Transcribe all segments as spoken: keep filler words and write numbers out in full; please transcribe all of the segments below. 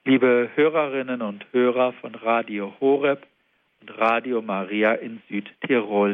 Liebe Hörerinnen und Hörer von Radio Horeb und Radio Maria in Südtirol.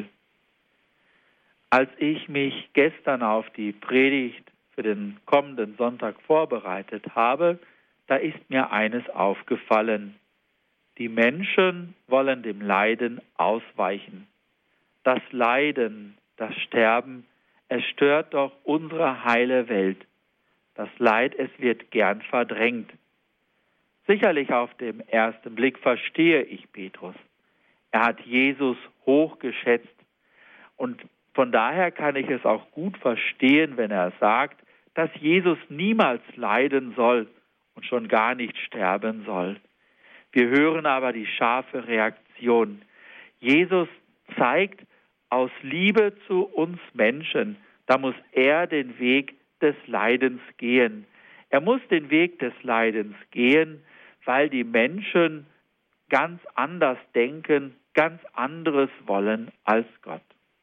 Als ich mich gestern auf die Predigt für den kommenden Sonntag vorbereitet habe, da ist mir eines aufgefallen. Die Menschen wollen dem Leiden ausweichen. Das Leiden, das Sterben, es stört doch unsere heile Welt. Das Leid, es wird gern verdrängt. Sicherlich auf den ersten Blick verstehe ich Petrus. Er hat Jesus hochgeschätzt und von daher kann ich es auch gut verstehen, wenn er sagt, dass Jesus niemals leiden soll und schon gar nicht sterben soll. Wir hören aber die scharfe Reaktion. Jesus zeigt aus Liebe zu uns Menschen, da muss er den Weg des Leidens gehen. Er muss den Weg des Leidens gehen, weil die Menschen ganz anders denken, ganz anderes wollen als Gott.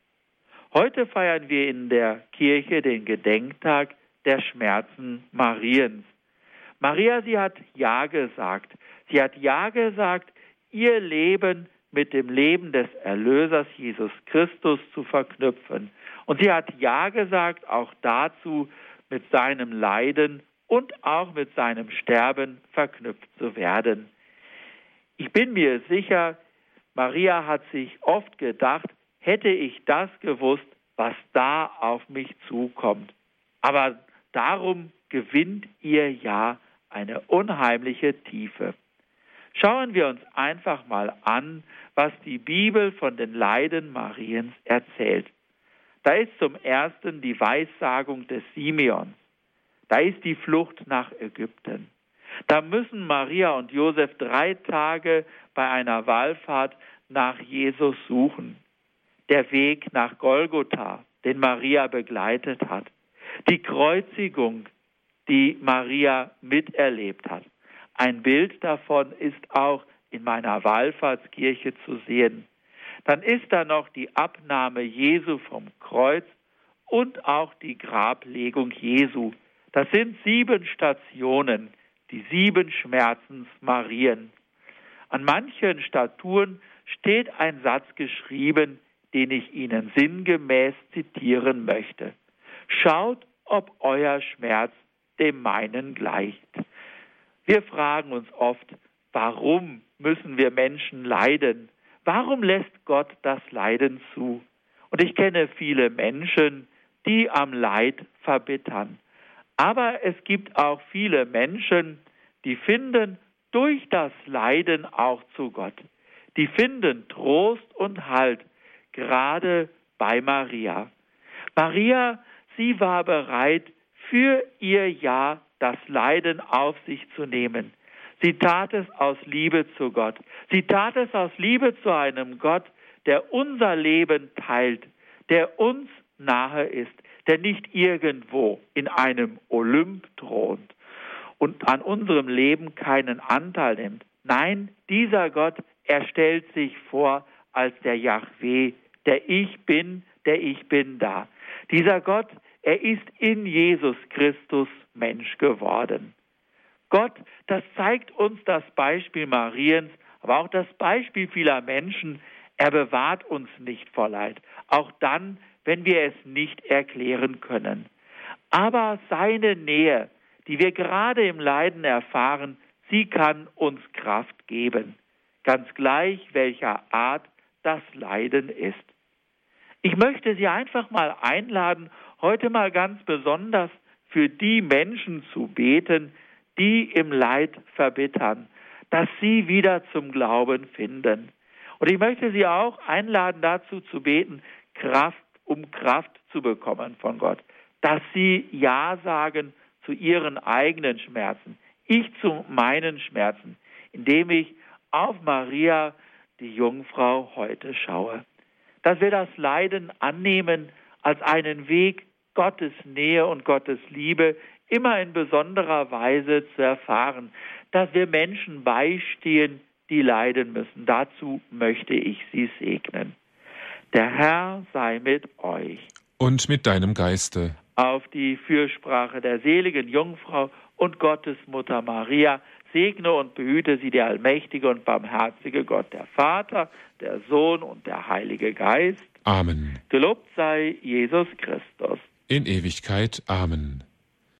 Heute feiern wir in der Kirche den Gedenktag der Schmerzen Mariens. Maria, sie hat Ja gesagt. Sie hat Ja gesagt, ihr Leben mit dem Leben des Erlösers Jesus Christus zu verknüpfen. Und sie hat Ja gesagt, auch dazu, mit seinem Leiden und auch mit seinem Sterben verknüpft zu werden. Ich bin mir sicher, Maria hat sich oft gedacht, hätte ich das gewusst, was da auf mich zukommt. Aber darum gewinnt ihr Ja eine unheimliche Tiefe. Schauen wir uns einfach mal an, was die Bibel von den Leiden Mariens erzählt. Da ist zum Ersten die Weissagung des Simeons. Da ist die Flucht nach Ägypten. Da müssen Maria und Josef drei Tage bei einer Wallfahrt nach Jesus suchen. Der Weg nach Golgotha, den Maria begleitet hat. Die Kreuzigung, die Maria miterlebt hat. Ein Bild davon ist auch in meiner Wallfahrtskirche zu sehen. Dann ist da noch die Abnahme Jesu vom Kreuz und auch die Grablegung Jesu. Das sind sieben Stationen, die sieben Schmerzensmarien. An manchen Statuen steht ein Satz geschrieben, den ich Ihnen sinngemäß zitieren möchte. Schaut, ob euer Schmerz dem meinen gleicht. Wir fragen uns oft, warum müssen wir Menschen leiden? Warum lässt Gott das Leiden zu? Und ich kenne viele Menschen, die am Leid verbittern. Aber es gibt auch viele Menschen, die finden durch das Leiden auch zu Gott. Die finden Trost und Halt, gerade bei Maria. Maria, sie war bereit, für ihr Ja das Leiden auf sich zu nehmen. Sie tat es aus Liebe zu Gott. Sie tat es aus Liebe zu einem Gott, der unser Leben teilt, der uns nahe ist, der nicht irgendwo in einem Olymp thront und an unserem Leben keinen Anteil nimmt. Nein, dieser Gott, er stellt sich vor als der Jahwe, der Ich Bin, der Ich Bin da. Dieser Gott, er ist in Jesus Christus Mensch geworden. Gott, das zeigt uns das Beispiel Mariens, aber auch das Beispiel vieler Menschen. Er bewahrt uns nicht vor Leid, auch dann, wenn wir es nicht erklären können. Aber seine Nähe, die wir gerade im Leiden erfahren, sie kann uns Kraft geben, ganz gleich welcher Art das Leiden ist. Ich möchte Sie einfach mal einladen, heute mal ganz besonders für die Menschen zu beten, die im Leid verbittern, dass sie wieder zum Glauben finden. Und ich möchte Sie auch einladen, dazu zu beten, Kraft, um Kraft zu bekommen von Gott, dass Sie Ja sagen zu Ihren eigenen Schmerzen, ich zu meinen Schmerzen, indem ich auf Maria, die Jungfrau, heute schaue. Dass wir das Leiden annehmen als einen Weg, Gottes Nähe und Gottes Liebe immer in besonderer Weise zu erfahren, dass wir Menschen beistehen, die leiden müssen. Dazu möchte ich Sie segnen. Der Herr sei mit euch. Und mit deinem Geiste. Auf die Fürsprache der seligen Jungfrau und Gottesmutter Maria segne und behüte sie der allmächtige und barmherzige Gott, der Vater, der Sohn und der Heilige Geist. Amen. Gelobt sei Jesus Christus. In Ewigkeit. Amen.